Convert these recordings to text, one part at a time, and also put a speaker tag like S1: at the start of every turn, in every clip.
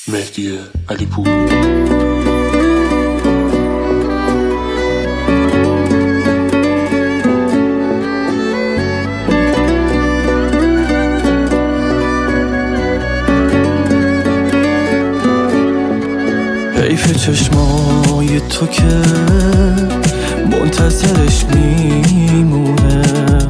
S1: مهدی علیپور.
S2: حیف چشمای تو که منتظرش میمونه،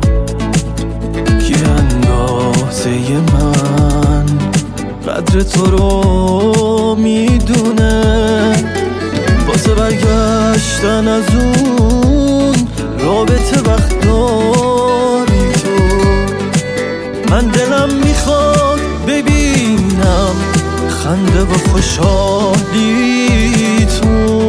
S2: کی اندازه من قدر تو رو میدونه. واسه برگشتن از اون رابطه وقت داری تو، من دلم میخواد ببینم خنده و خوشحالی تو.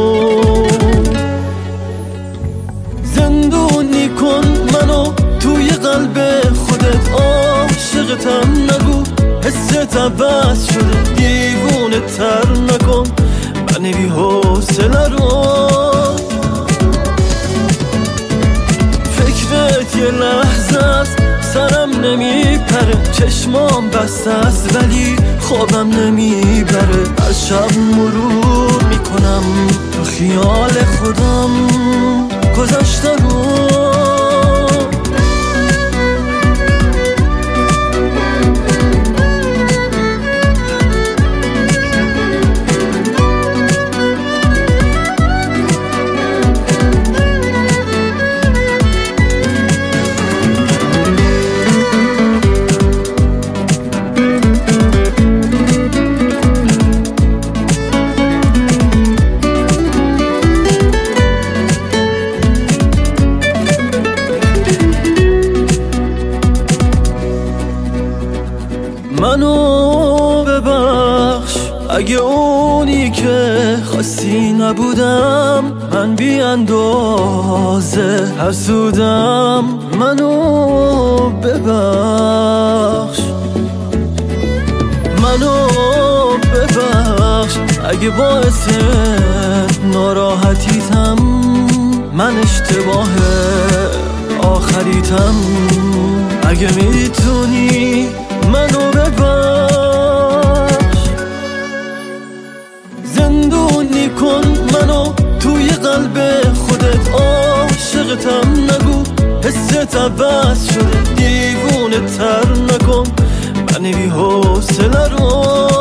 S2: زندونی کن منو توی قلب خودت، عاشقتم نگو حست عوض شده، دیوونه تر نکن من بی حوصله رو. فکرت یه لحظه است سرم نمیپره، چشمام بسته است ولی خوابم نمیبره. هر شب مرور میکنم تو خیال خودم گذشته رو. منو ببخش اگه اونی که خواستی نبودم، من بی اندازه حسودم. منو ببخش، منو ببخش اگه باعث ناراحتیتم، من اشتباه آخریتم. اگه میتونی منو ببخش، زندونی کن منو توی قلب خودت، عاشقتم نگو حست عوض شده، دیوونه تر نکن من بی حوصله رو.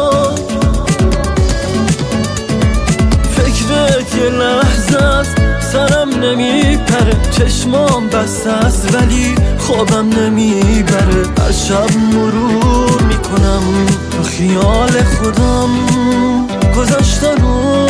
S2: فکرت یه لحظه است سرم نمیپره، چشمام بسته است ولی خوابم نمیبره. هر شب مرور میکنم تو خیال خودم گذشته رو.